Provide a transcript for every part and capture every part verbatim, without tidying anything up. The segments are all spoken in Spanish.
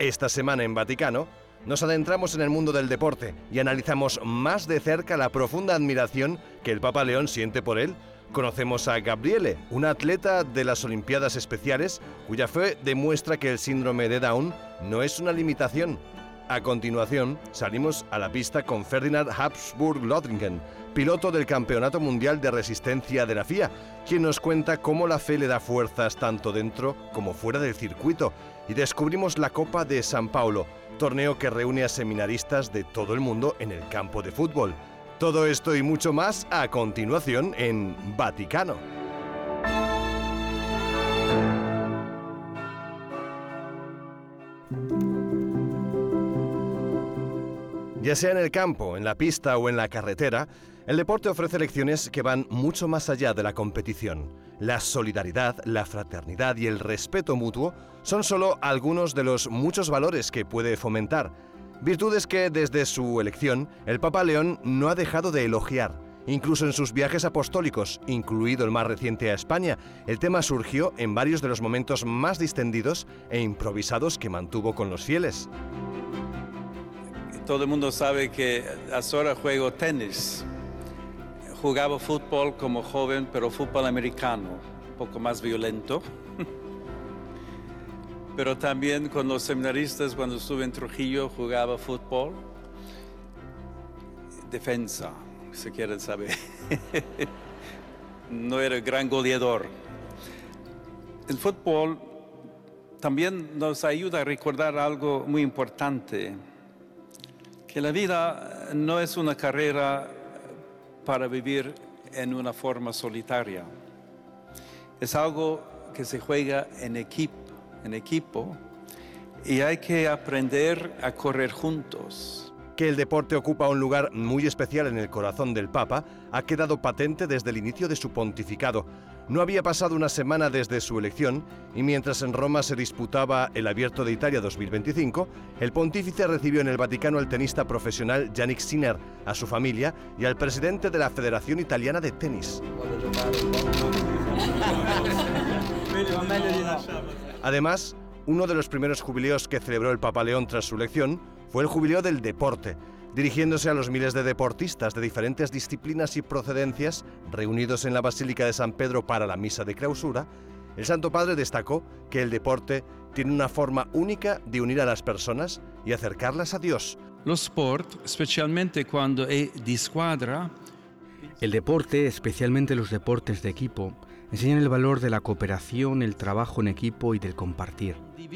Esta semana en Vaticano nos adentramos en el mundo del deporte y analizamos más de cerca la profunda admiración que el Papa León siente por él. Conocemos a Gabriele, una atleta de las Olimpiadas Especiales cuya fe demuestra que el síndrome de Down no es una limitación. A continuación, salimos a la pista con Ferdinand Habsburg-Lothringen, piloto del Campeonato Mundial de Resistencia de la F I A, quien nos cuenta cómo la fe le da fuerzas tanto dentro como fuera del circuito. Y descubrimos la Copa de San Paulo, torneo que reúne a seminaristas de todo el mundo en el campo de fútbol. Todo esto y mucho más a continuación en Vaticano. Ya sea en el campo, en la pista o en la carretera, el deporte ofrece lecciones que van mucho más allá de la competición. La solidaridad, la fraternidad y el respeto mutuo son solo algunos de los muchos valores que puede fomentar. Virtudes que desde su elección el Papa León no ha dejado de elogiar. Incluso en sus viajes apostólicos, incluido el más reciente a España, el tema surgió en varios de los momentos más distendidos e improvisados que mantuvo con los fieles. Todo el mundo sabe que ahora juego tenis. Jugaba fútbol como joven, pero fútbol americano, un poco más violento. Pero también con los seminaristas, cuando estuve en Trujillo, jugaba fútbol. Defensa, si quieren saber. No era gran goleador. El fútbol también nos ayuda a recordar algo muy importante, que la vida no es una carrera para vivir en una forma solitaria. Es algo que se juega en equipo, en equipo, y hay que aprender a correr juntos. Que el deporte ocupa un lugar muy especial en el corazón del Papa ha quedado patente desde el inicio de su pontificado. No había pasado una semana desde su elección y mientras en Roma se disputaba el Abierto de Italia dos mil veinticinco, el pontífice recibió en el Vaticano al tenista profesional Jannik Sinner, a su familia y al presidente de la Federación Italiana de Tenis. Además, uno de los primeros jubileos que celebró el Papa León tras su elección fue el jubileo del deporte, dirigiéndose a los miles de deportistas de diferentes disciplinas y procedencias reunidos en la Basílica de San Pedro para la misa de clausura. El Santo Padre destacó que el deporte tiene una forma única de unir a las personas y acercarlas a Dios. Lo sport, especialmente cuando è di squadra. El deporte, especialmente los deportes de equipo, enseñan el valor de la cooperación, el trabajo en equipo y del compartir.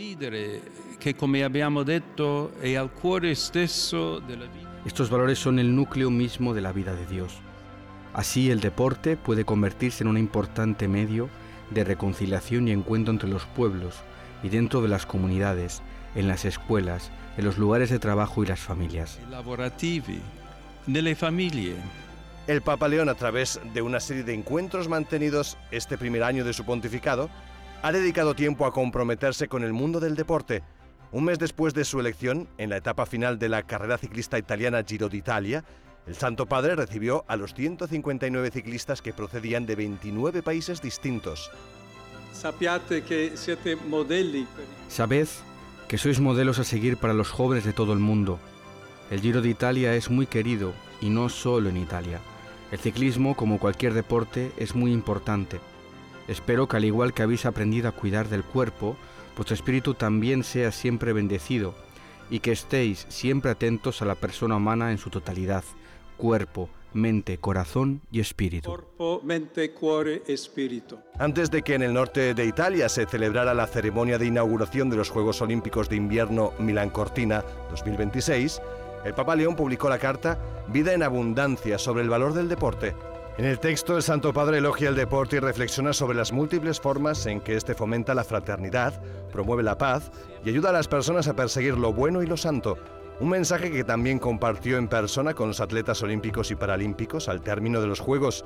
Que, come abbiamo detto, è al cuore stesso della vita. Estos valores son el núcleo mismo de la vida de Dios. Así, el deporte puede convertirse en un importante medio de reconciliación y encuentro entre los pueblos y dentro de las comunidades, en las escuelas, en los lugares de trabajo y las familias. Lavorativi, nelle famiglie. El Papa León, a través de una serie de encuentros mantenidos este primer año de su pontificado, ha dedicado tiempo a comprometerse con el mundo del deporte. Un mes después de su elección, en la etapa final de la carrera ciclista italiana Giro d'Italia, el Santo Padre recibió a los ciento cincuenta y nueve ciclistas que procedían de veintinueve países distintos. Sappiate che siete modelli. Sabed que sois modelos a seguir para los jóvenes de todo el mundo. El Giro d'Italia es muy querido, y no solo en Italia. El ciclismo, como cualquier deporte, es muy importante. Espero que al igual que habéis aprendido a cuidar del cuerpo, vuestro espíritu también sea siempre bendecido y que estéis siempre atentos a la persona humana en su totalidad, cuerpo, mente, corazón y espíritu. Corpo, mente, cuore, espíritu. Antes de que en el norte de Italia se celebrara la ceremonia de inauguración de los Juegos Olímpicos de Invierno Milán-Cortina dos mil veintiséis, el Papa León publicó la carta Vida en Abundancia sobre el valor del deporte. En el texto, el Santo Padre elogia el deporte y reflexiona sobre las múltiples formas en que éste fomenta la fraternidad, promueve la paz y ayuda a las personas a perseguir lo bueno y lo santo. Un mensaje que también compartió en persona con los atletas olímpicos y paralímpicos al término de los Juegos.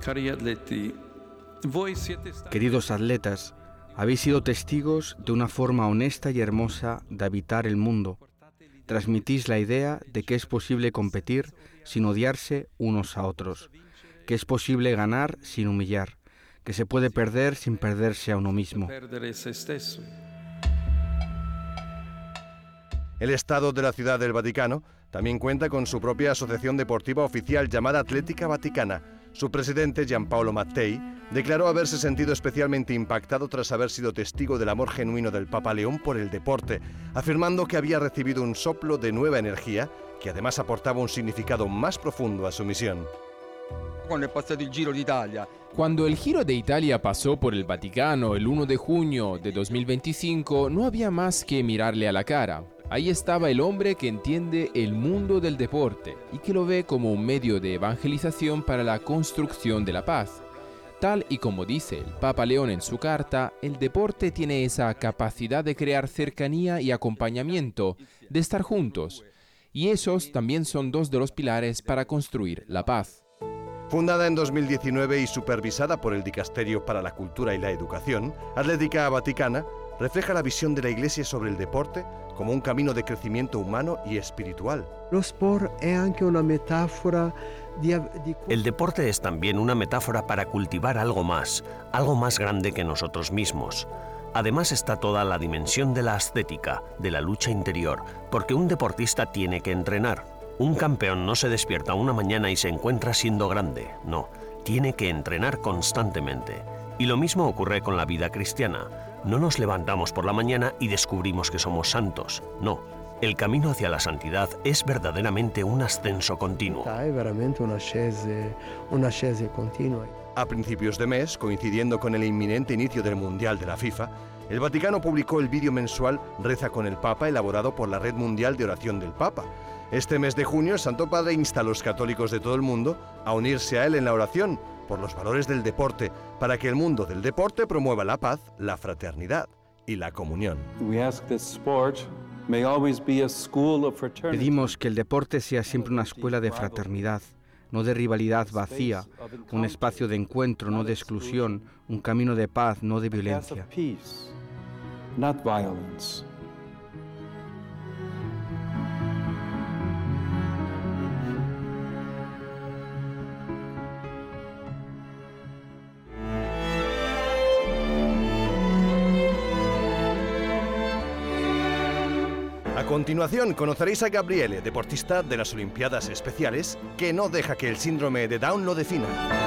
Queridos atletas, habéis sido testigos de una forma honesta y hermosa de habitar el mundo. Transmitís la idea de que es posible competir sin odiarse unos a otros, que es posible ganar sin humillar, que se puede perder sin perderse a uno mismo. El Estado de la Ciudad del Vaticano también cuenta con su propia asociación deportiva oficial llamada Atlética Vaticana. Su presidente, Giampaolo Mattei, declaró haberse sentido especialmente impactado tras haber sido testigo del amor genuino del Papa León por el deporte, afirmando que había recibido un soplo de nueva energía que además aportaba un significado más profundo a su misión. Cuando el Giro de Italia pasó por el Vaticano el primero de junio de dos mil veinticinco, no había más que mirarle a la cara. Ahí estaba el hombre que entiende el mundo del deporte y que lo ve como un medio de evangelización para la construcción de la paz. Tal y como dice el Papa León en su carta, el deporte tiene esa capacidad de crear cercanía y acompañamiento, de estar juntos. Y esos también son dos de los pilares para construir la paz. Fundada en dos mil diecinueve y supervisada por el Dicasterio para la Cultura y la Educación, Atlética Vaticana refleja la visión de la Iglesia sobre el deporte como un camino de crecimiento humano y espiritual. El deporte es también una metáfora para cultivar algo más, algo más grande que nosotros mismos. Además está toda la dimensión de la ascética, de la lucha interior, porque un deportista tiene que entrenar. Un campeón no se despierta una mañana y se encuentra siendo grande, no, tiene que entrenar constantemente. Y lo mismo ocurre con la vida cristiana. No nos levantamos por la mañana y descubrimos que somos santos, no. El camino hacia la santidad es verdaderamente un ascenso continuo. A principios de mes, coincidiendo con el inminente inicio del Mundial de la FIFA, el Vaticano publicó el vídeo mensual Reza con el Papa, elaborado por la Red Mundial de Oración del Papa. Este mes de junio, el Santo Padre insta a los católicos de todo el mundo a unirse a él en la oración por los valores del deporte, para que el mundo del deporte promueva la paz, la fraternidad y la comunión. Pedimos que el deporte sea siempre una escuela de fraternidad, no de rivalidad vacía, un espacio de encuentro, no de exclusión, un camino de paz, no de violencia. A continuación conoceréis a Gabriele, deportista de las Olimpiadas Especiales, que no deja que el síndrome de Down lo defina.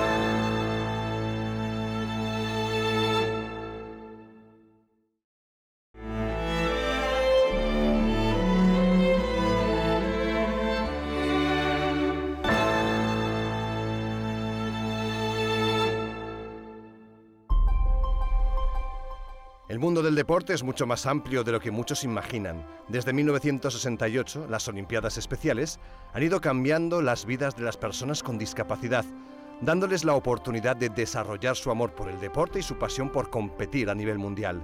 El mundo del deporte es mucho más amplio de lo que muchos imaginan. Desde mil novecientos sesenta y ocho, las Olimpiadas Especiales han ido cambiando las vidas de las personas con discapacidad, dándoles la oportunidad de desarrollar su amor por el deporte y su pasión por competir a nivel mundial.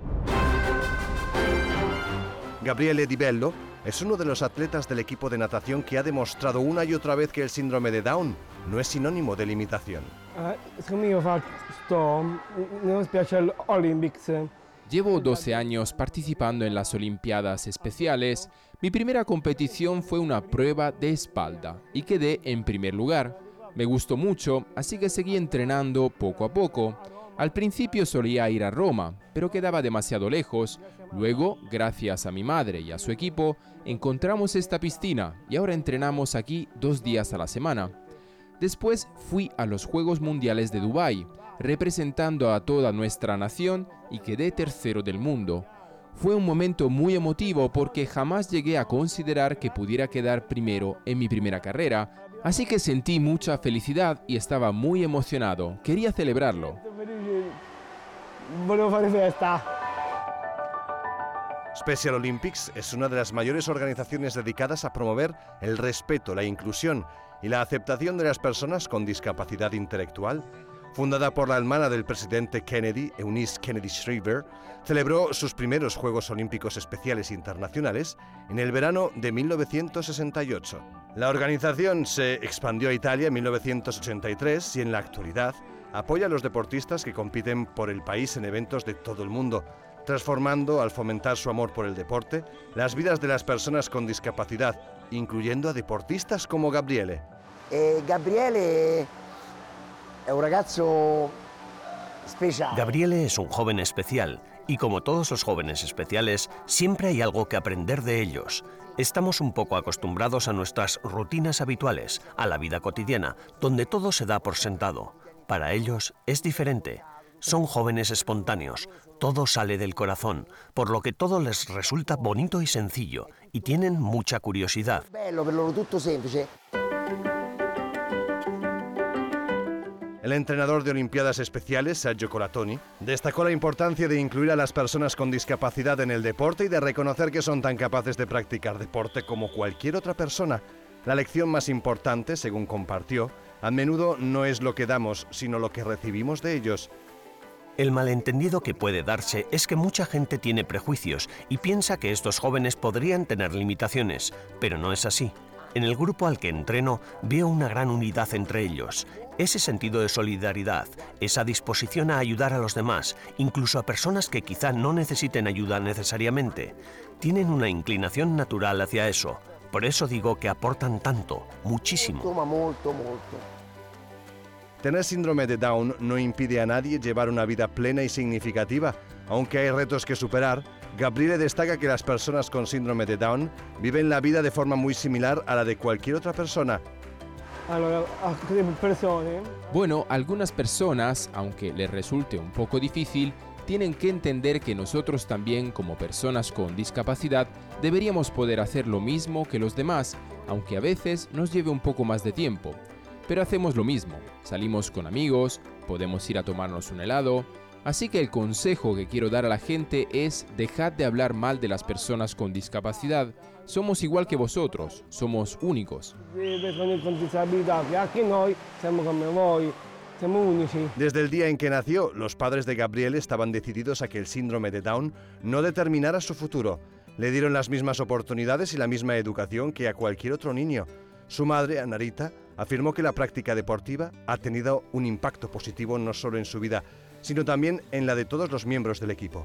Gabriele Di Bello es uno de los atletas del equipo de natación que ha demostrado una y otra vez que el síndrome de Down no es sinónimo de limitación. Llevo doce años participando en las Olimpiadas Especiales. Mi primera competición fue una prueba de espalda y quedé en primer lugar. Me gustó mucho, así que seguí entrenando poco a poco. Al principio solía ir a Roma, pero quedaba demasiado lejos. Luego, gracias a mi madre y a su equipo, encontramos esta piscina y ahora entrenamos aquí dos días a la semana. Después fui a los Juegos Mundiales de Dubái, representando a toda nuestra nación y quedé tercero del mundo. Fue un momento muy emotivo porque jamás llegué a considerar que pudiera quedar primero en mi primera carrera, así que sentí mucha felicidad y estaba muy emocionado. Quería celebrarlo. Special Olympics es una de las mayores organizaciones dedicadas a promover el respeto, la inclusión y la aceptación de las personas con discapacidad intelectual. Fundada por la hermana del presidente Kennedy, Eunice Kennedy Shriver, celebró sus primeros Juegos Olímpicos Especiales Internacionales en el verano de mil novecientos sesenta y ocho. La organización se expandió a Italia en mil novecientos ochenta y tres y en la actualidad apoya a los deportistas que compiten por el país en eventos de todo el mundo, transformando, al fomentar su amor por el deporte, las vidas de las personas con discapacidad, incluyendo a deportistas como Gabriele. Eh, Gabriele è un ragazzo special. Gabriele es un joven especial Y como todos los jóvenes especiales, siempre hay algo que aprender de ellos. Estamos un poco acostumbrados a nuestras rutinas habituales, a la vida cotidiana, donde todo se da por sentado. Para ellos es diferente. Son jóvenes espontáneos, todo sale del corazón, por lo que todo les resulta bonito y sencillo, y tienen mucha curiosidad. Bello, per loro tutto semplice. El entrenador de Olimpiadas Especiales, Sergio Colatoni, destacó la importancia de incluir a las personas con discapacidad en el deporte y de reconocer que son tan capaces de practicar deporte como cualquier otra persona. La lección más importante, según compartió, a menudo no es lo que damos, sino lo que recibimos de ellos. El malentendido que puede darse es que mucha gente tiene prejuicios y piensa que estos jóvenes podrían tener limitaciones, pero no es así. En el grupo al que entreno veo una gran unidad entre ellos, ese sentido de solidaridad, esa disposición a ayudar a los demás, incluso a personas que quizá no necesiten ayuda necesariamente. Tienen una inclinación natural hacia eso. Por eso digo que aportan tanto, muchísimo. Toma molto, molto. Tener síndrome de Down no impide a nadie llevar una vida plena y significativa. Aunque hay retos que superar, Gabriele destaca que las personas con síndrome de Down viven la vida de forma muy similar a la de cualquier otra persona. Bueno, algunas personas, aunque les resulte un poco difícil, tienen que entender que nosotros también, como personas con discapacidad, deberíamos poder hacer lo mismo que los demás, aunque a veces nos lleve un poco más de tiempo. Pero hacemos lo mismo, salimos con amigos, podemos ir a tomarnos un helado. Así que el consejo que quiero dar a la gente es dejad de hablar mal de las personas con discapacidad. Somos igual que vosotros, somos únicos. Desde el día en que nació, los padres de Gabriele estaban decididos a que el síndrome de Down no determinara su futuro. Le dieron las mismas oportunidades y la misma educación que a cualquier otro niño. Su madre, Annarita, afirmó que la práctica deportiva ha tenido un impacto positivo no solo en su vida, sino también en la de todos los miembros del equipo.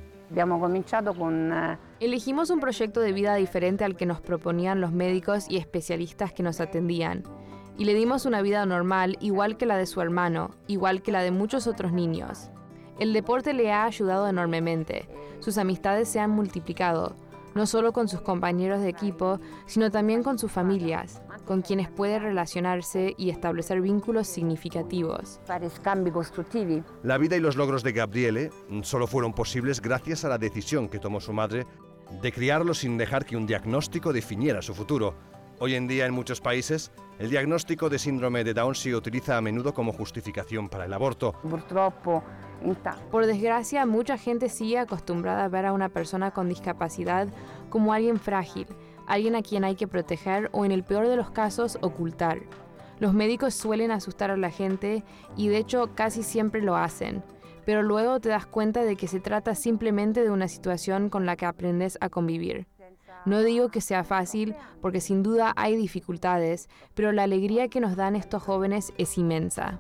Elegimos un proyecto de vida diferente al que nos proponían los médicos y especialistas que nos atendían. Y le dimos una vida normal, igual que la de su hermano, igual que la de muchos otros niños. El deporte le ha ayudado enormemente. Sus amistades se han multiplicado, no solo con sus compañeros de equipo, sino también con sus familias, con quienes puede relacionarse y establecer vínculos significativos. La vida y los logros de Gabriele solo fueron posibles gracias a la decisión que tomó su madre de criarlo sin dejar que un diagnóstico definiera su futuro. Hoy en día, en muchos países, el diagnóstico de síndrome de Down se utiliza a menudo como justificación para el aborto. Por desgracia, mucha gente sigue acostumbrada a ver a una persona con discapacidad como alguien frágil, alguien a quien hay que proteger o, en el peor de los casos, ocultar. Los médicos suelen asustar a la gente y, de hecho, casi siempre lo hacen. Pero luego te das cuenta de que se trata simplemente de una situación con la que aprendes a convivir. No digo que sea fácil, porque sin duda hay dificultades, pero la alegría que nos dan estos jóvenes es inmensa.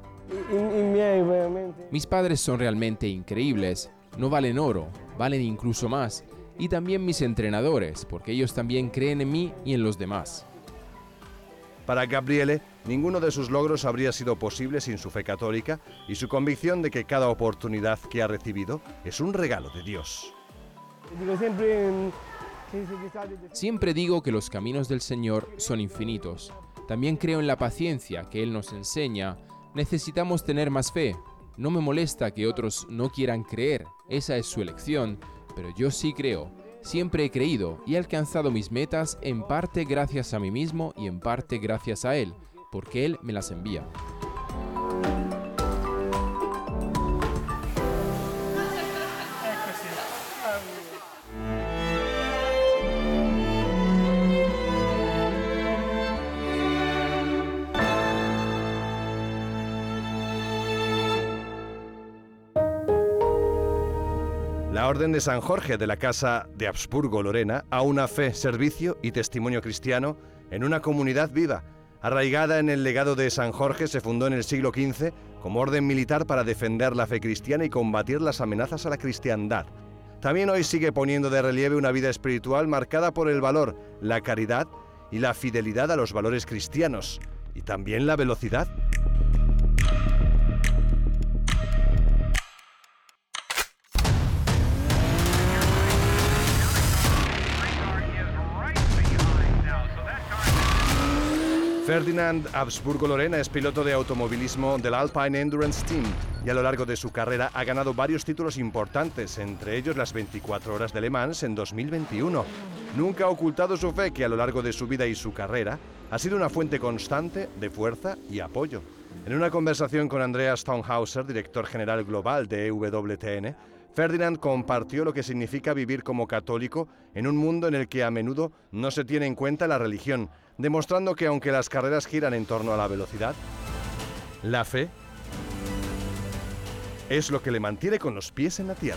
Mis padres son realmente increíbles, no valen oro, valen incluso más. Y también mis entrenadores, porque ellos también creen en mí y en los demás. Para Gabriele, ninguno de sus logros habría sido posible sin su fe católica y su convicción de que cada oportunidad que ha recibido es un regalo de Dios. Siempre digo que los caminos del Señor son infinitos. También creo en la paciencia que Él nos enseña. Necesitamos tener más fe. No me molesta que otros no quieran creer, esa es su elección, pero yo sí creo. Siempre he creído y he alcanzado mis metas en parte gracias a mí mismo y en parte gracias a Él, porque Él me las envía. La Orden de San Jorge de la Casa de Habsburgo-Lorena a una fe, servicio y testimonio cristiano en una comunidad viva. Arraigada en el legado de San Jorge, se fundó en el siglo quince como orden militar para defender la fe cristiana y combatir las amenazas a la cristiandad. También hoy sigue poniendo de relieve una vida espiritual marcada por el valor, la caridad y la fidelidad a los valores cristianos, y también la velocidad. Ferdinand Habsburgo Lorena es piloto de automovilismo del Alpine Endurance Team y a lo largo de su carrera ha ganado varios títulos importantes, entre ellos las veinticuatro horas de Le Mans en dos mil veintiuno. Nunca ha ocultado su fe que a lo largo de su vida y su carrera ha sido una fuente constante de fuerza y apoyo. En una conversación con Andreas Stonhauser, director general global de E W T N, Ferdinand compartió lo que significa vivir como católico en un mundo en el que a menudo no se tiene en cuenta la religión, demostrando que aunque las carreras giran en torno a la velocidad, la fe es lo que le mantiene con los pies en la tierra.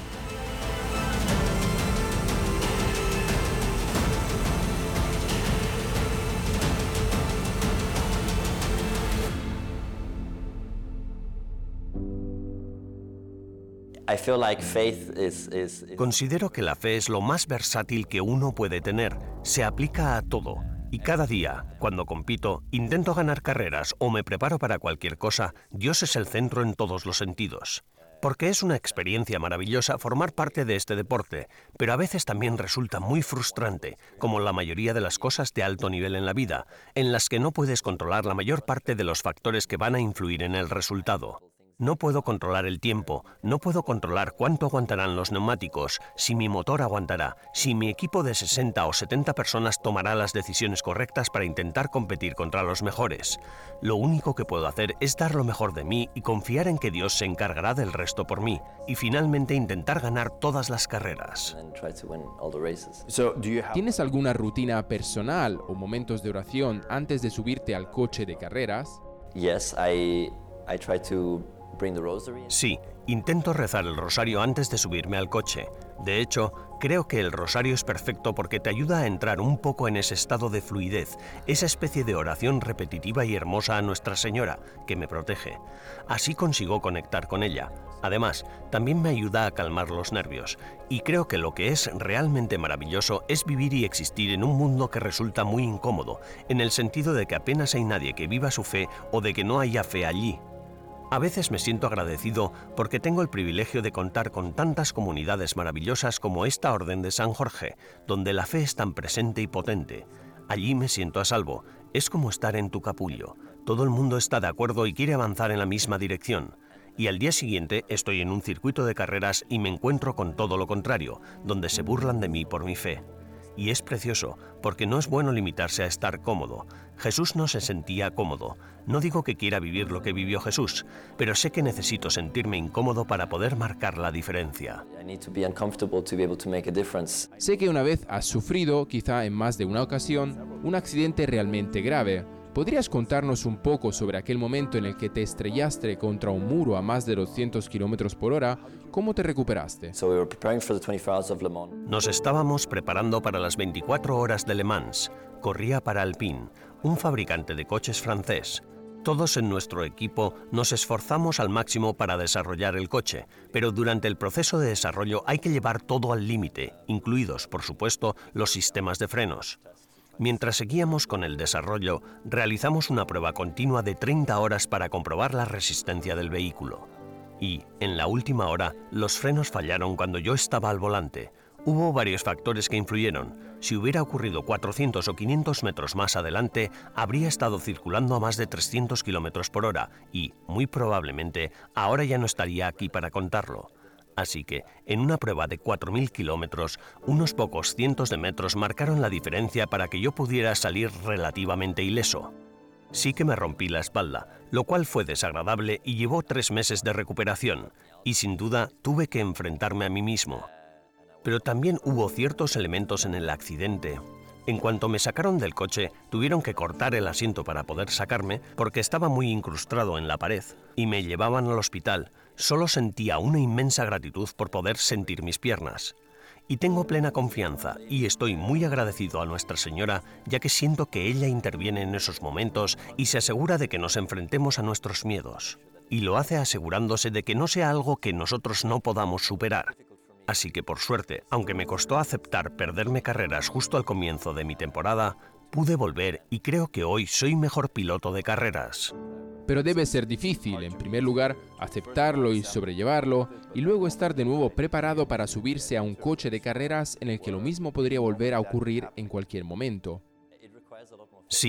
Considero que la fe es lo más versátil que uno puede tener. Se aplica a todo. Y cada día, cuando compito, intento ganar carreras o me preparo para cualquier cosa, Dios es el centro en todos los sentidos. Porque es una experiencia maravillosa formar parte de este deporte, pero a veces también resulta muy frustrante, como la mayoría de las cosas de alto nivel en la vida, en las que no puedes controlar la mayor parte de los factores que van a influir en el resultado. No puedo controlar el tiempo, no puedo controlar cuánto aguantarán los neumáticos, si mi motor aguantará, si mi equipo de sesenta o setenta personas tomará las decisiones correctas para intentar competir contra los mejores. Lo único que puedo hacer es dar lo mejor de mí y confiar en que Dios se encargará del resto por mí, y finalmente intentar ganar todas las carreras. ¿Tienes alguna rutina personal o momentos de oración antes de subirte al coche de carreras? Yes, I, I try to Sí, intento rezar el rosario antes de subirme al coche. De hecho, creo que el rosario es perfecto porque te ayuda a entrar un poco en ese estado de fluidez, esa especie de oración repetitiva y hermosa a Nuestra Señora, que me protege. Así consigo conectar con ella. Además, también me ayuda a calmar los nervios. Y creo que lo que es realmente maravilloso es vivir y existir en un mundo que resulta muy incómodo, en el sentido de que apenas hay nadie que viva su fe o de que no haya fe allí. A veces me siento agradecido porque tengo el privilegio de contar con tantas comunidades maravillosas como esta Orden de San Jorge, donde la fe es tan presente y potente. Allí me siento a salvo. Es como estar en tu capullo. Todo el mundo está de acuerdo y quiere avanzar en la misma dirección. Y al día siguiente estoy en un circuito de carreras y me encuentro con todo lo contrario, donde se burlan de mí por mi fe. Y es precioso, porque no es bueno limitarse a estar cómodo. Jesús no se sentía cómodo. No digo que quiera vivir lo que vivió Jesús, pero sé que necesito sentirme incómodo para poder marcar la diferencia. Sé que una vez has sufrido, quizá en más de una ocasión, un accidente realmente grave. ¿Podrías contarnos un poco sobre aquel momento en el que te estrellaste contra un muro a más de doscientos kilómetros por hora? ¿Cómo te recuperaste? Nos estábamos preparando para las veinticuatro horas de Le Mans. Corría para Alpine, un fabricante de coches francés. Todos en nuestro equipo nos esforzamos al máximo para desarrollar el coche, pero durante el proceso de desarrollo hay que llevar todo al límite, incluidos, por supuesto, los sistemas de frenos. Mientras seguíamos con el desarrollo, realizamos una prueba continua de treinta horas para comprobar la resistencia del vehículo. Y, en la última hora, los frenos fallaron cuando yo estaba al volante. Hubo varios factores que influyeron. Si hubiera ocurrido cuatrocientos o quinientos metros más adelante, habría estado circulando a más de trescientos kilómetros por hora y, muy probablemente, ahora ya no estaría aquí para contarlo. Así que, en una prueba de cuatro mil kilómetros, unos pocos cientos de metros marcaron la diferencia para que yo pudiera salir relativamente ileso. Sí que me rompí la espalda, lo cual fue desagradable y llevó tres meses de recuperación, y sin duda tuve que enfrentarme a mí mismo. Pero también hubo ciertos elementos en el accidente. En cuanto me sacaron del coche, tuvieron que cortar el asiento para poder sacarme porque estaba muy incrustado en la pared, y me llevaban al hospital. Solo sentía una inmensa gratitud por poder sentir mis piernas. Y tengo plena confianza y estoy muy agradecido a Nuestra Señora, ya que siento que ella interviene en esos momentos y se asegura de que nos enfrentemos a nuestros miedos. Y lo hace asegurándose de que no sea algo que nosotros no podamos superar. Así que por suerte, aunque me costó aceptar perderme carreras justo al comienzo de mi temporada, pude volver y creo que hoy soy mejor piloto de carreras. Pero debe ser difícil, en primer lugar, aceptarlo y sobrellevarlo, y luego estar de nuevo preparado para subirse a un coche de carreras en el que lo mismo podría volver a ocurrir en cualquier momento. Sí,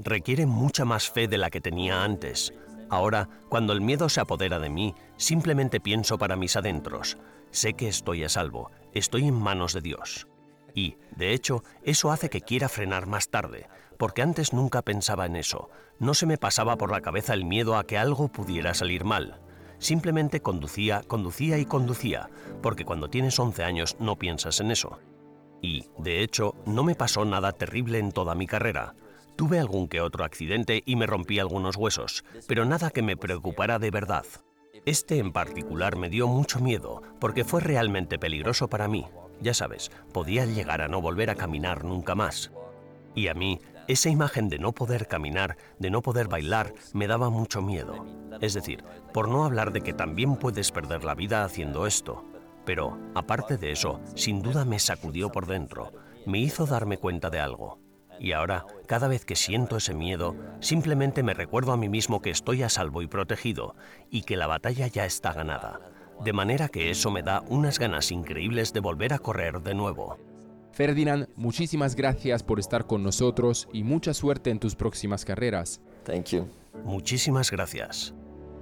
requiere mucha más fe de la que tenía antes. Ahora, cuando el miedo se apodera de mí, simplemente pienso para mis adentros. Sé que estoy a salvo, estoy en manos de Dios. Y, de hecho, eso hace que quiera frenar más tarde, porque antes nunca pensaba en eso. No se me pasaba por la cabeza el miedo a que algo pudiera salir mal. Simplemente conducía, conducía y conducía, porque cuando tienes once años no piensas en eso. Y, de hecho, no me pasó nada terrible en toda mi carrera. Tuve algún que otro accidente y me rompí algunos huesos, pero nada que me preocupara de verdad. Este en particular me dio mucho miedo, porque fue realmente peligroso para mí. Ya sabes, podía llegar a no volver a caminar nunca más. Y a mí, esa imagen de no poder caminar, de no poder bailar, me daba mucho miedo. Es decir, por no hablar de que también puedes perder la vida haciendo esto. Pero, aparte de eso, sin duda me sacudió por dentro, me hizo darme cuenta de algo. Y ahora, cada vez que siento ese miedo, simplemente me recuerdo a mí mismo que estoy a salvo y protegido, y que la batalla ya está ganada. De manera que eso me da unas ganas increíbles de volver a correr de nuevo. Ferdinand, muchísimas gracias por estar con nosotros y mucha suerte en tus próximas carreras. Thank you. Muchísimas gracias.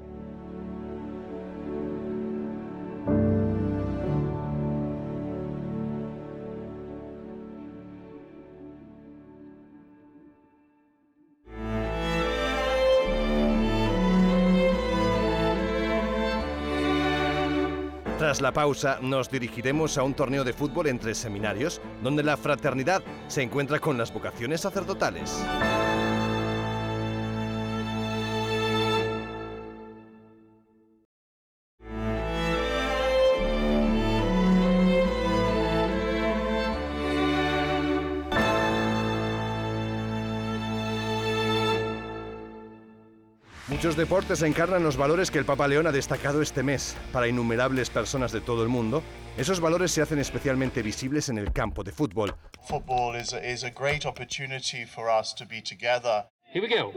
Tras la pausa, nos dirigiremos a un torneo de fútbol entre seminarios, donde la fraternidad se encuentra con las vocaciones sacerdotales. Muchos deportes encarnan los valores que el Papa León ha destacado este mes. Para innumerables personas de todo el mundo, esos valores se hacen especialmente visibles en el campo de fútbol. Football is a, is a great opportunity for us to be together. Here we go.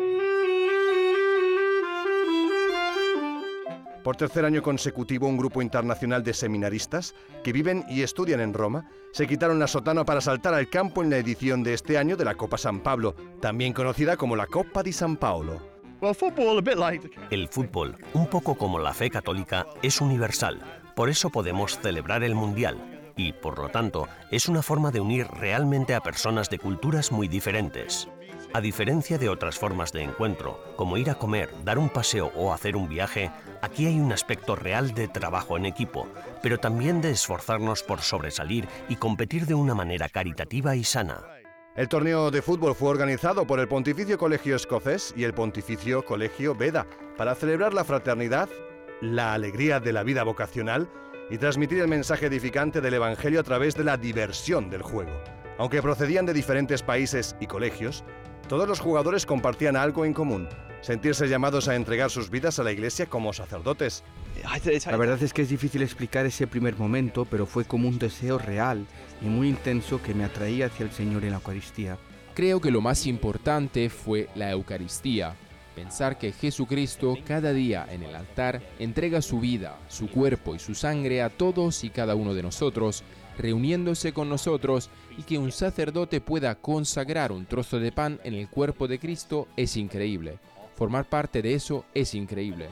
Por tercer año consecutivo, un grupo internacional de seminaristas que viven y estudian en Roma se quitaron la sotana para saltar al campo en la edición de este año de la Copa San Pablo, también conocida como la Coppa di San Paolo. El fútbol, un poco como la fe católica, es universal. Por eso podemos celebrar el Mundial. Y, por lo tanto, es una forma de unir realmente a personas de culturas muy diferentes. A diferencia de otras formas de encuentro, como ir a comer, dar un paseo o hacer un viaje, aquí hay un aspecto real de trabajo en equipo, pero también de esforzarnos por sobresalir y competir de una manera caritativa y sana. El torneo de fútbol fue organizado por el Pontificio Colegio Escocés y el Pontificio Colegio Beda para celebrar la fraternidad, la alegría de la vida vocacional y transmitir el mensaje edificante del Evangelio a través de la diversión del juego. Aunque procedían de diferentes países y colegios, todos los jugadores compartían algo en común: sentirse llamados a entregar sus vidas a la Iglesia como sacerdotes. La verdad es que es difícil explicar ese primer momento, pero fue como un deseo real y muy intenso que me atraía hacia el Señor en la Eucaristía. Creo que lo más importante fue la Eucaristía. Pensar que Jesucristo cada día en el altar entrega su vida, su cuerpo y su sangre a todos y cada uno de nosotros, reuniéndose con nosotros, y que un sacerdote pueda consagrar un trozo de pan en el cuerpo de Cristo es increíble. Formar parte de eso es increíble.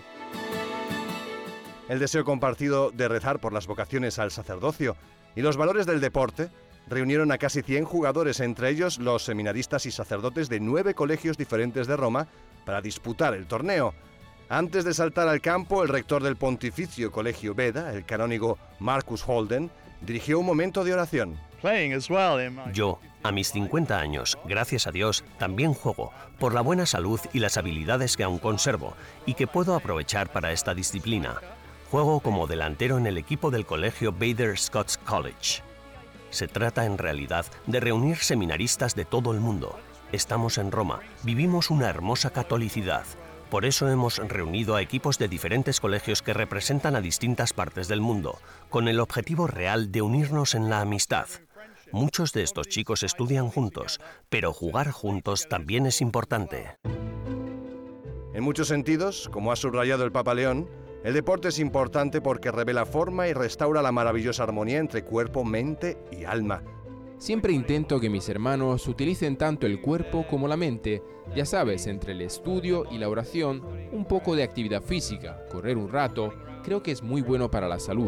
El deseo compartido de rezar por las vocaciones al sacerdocio y los valores del deporte reunieron a casi cien jugadores, entre ellos los seminaristas y sacerdotes de nueve colegios diferentes de Roma, para disputar el torneo. Antes de saltar al campo, el rector del Pontificio Colegio Beda, el canónigo Marcus Holden, dirigió un momento de oración. Yo, a mis cincuenta años, gracias a Dios, también juego, por la buena salud y las habilidades que aún conservo y que puedo aprovechar para esta disciplina. Juego como delantero en el equipo del colegio Bader Scots College. Se trata en realidad de reunir seminaristas de todo el mundo. Estamos en Roma, vivimos una hermosa catolicidad. Por eso hemos reunido a equipos de diferentes colegios que representan a distintas partes del mundo, con el objetivo real de unirnos en la amistad. Muchos de estos chicos estudian juntos, pero jugar juntos también es importante. En muchos sentidos, como ha subrayado el Papa León, el deporte es importante porque revela forma y restaura la maravillosa armonía entre cuerpo, mente y alma. Siempre intento que mis hermanos utilicen tanto el cuerpo como la mente, ya sabes, entre el estudio y la oración, un poco de actividad física, correr un rato, creo que es muy bueno para la salud.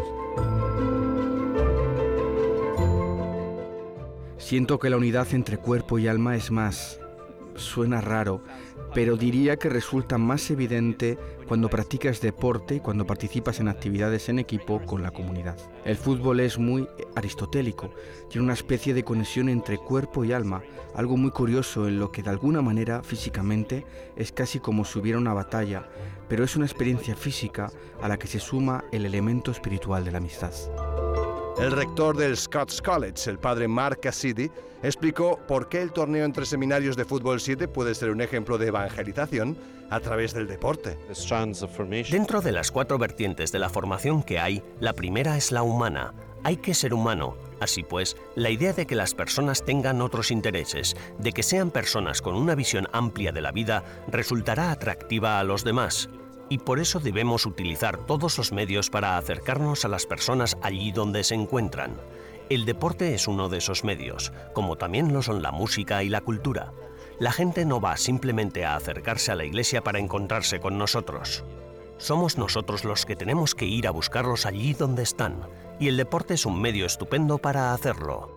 Siento que la unidad entre cuerpo y alma es más... Suena raro, pero diría que resulta más evidente cuando practicas deporte y cuando participas en actividades en equipo con la comunidad. El fútbol es muy aristotélico, tiene una especie de conexión entre cuerpo y alma, algo muy curioso en lo que de alguna manera físicamente es casi como si hubiera una batalla, pero es una experiencia física a la que se suma el elemento espiritual de la amistad. El rector del Scots College, el padre Mark Cassidy, explicó por qué el torneo entre seminarios de Fútbol siete puede ser un ejemplo de evangelización a través del deporte. Dentro de las cuatro vertientes de la formación que hay, la primera es la humana. Hay que ser humano. Así pues, la idea de que las personas tengan otros intereses, de que sean personas con una visión amplia de la vida, resultará atractiva a los demás. Y por eso debemos utilizar todos los medios para acercarnos a las personas allí donde se encuentran. El deporte es uno de esos medios, como también lo son la música y la cultura. La gente no va simplemente a acercarse a la iglesia para encontrarse con nosotros. Somos nosotros los que tenemos que ir a buscarlos allí donde están, y el deporte es un medio estupendo para hacerlo.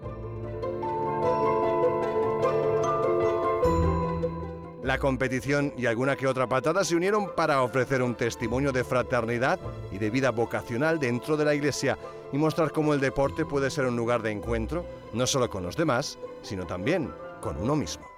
La competición y alguna que otra patada se unieron para ofrecer un testimonio de fraternidad y de vida vocacional dentro de la iglesia y mostrar cómo el deporte puede ser un lugar de encuentro, no solo con los demás, sino también con uno mismo.